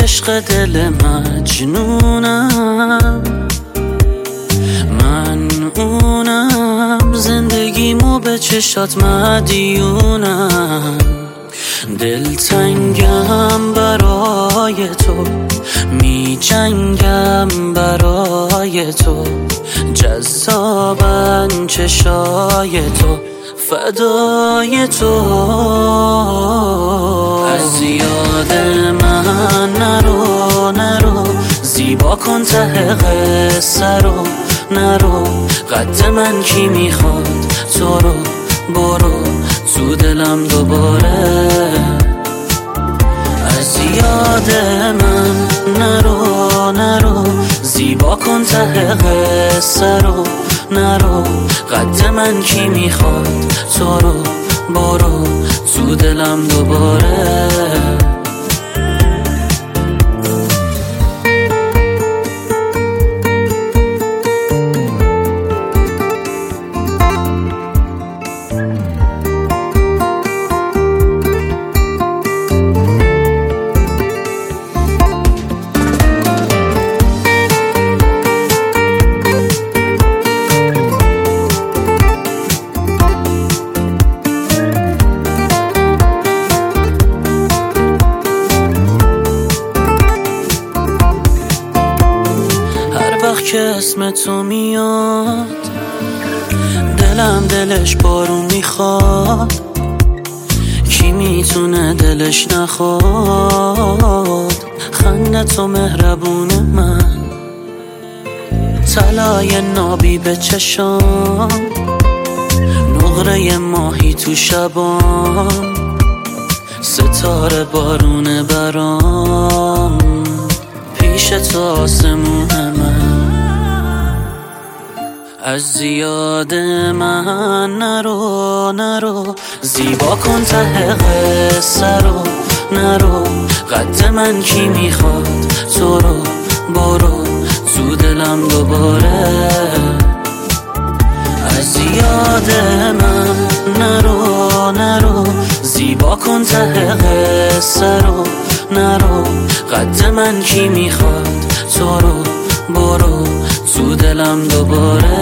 عشق دل مجنونم، من اونم، زندگیمو به چشات مدیونم. دلتنگم برای تو، می جنگم برای تو، جذابن چشای تو، فدای تو. از یاد من نرو نرو، زیبا کن ته قصه رو، نرو قد من کی میخواد تو رو، برو تو دلم دوباره. از یاد من نرو نرو، زیبا کن ته قصه رو، نرو قد من کی میخواد تو رو، برو تو دلم دوباره. که اسم تو میاد دلم دلش بارون میخواد، کی میتونه دلش نخواد. خنده تو مهربون من، طلای نابی به چشام، نقره ماهی تو شبام، ستاره بارون برام، پیش تو آسمون من. از یاد من نرو نرو، زیبا کن ته قصه رو، نرو قد من کی میخواد تو رو، برو تو دلم دوباره. از یاد من نرو نرو، زیبا کن ته قصه رو، نرو قد من کی میخواد تو رو، برو تو دلم دوباره.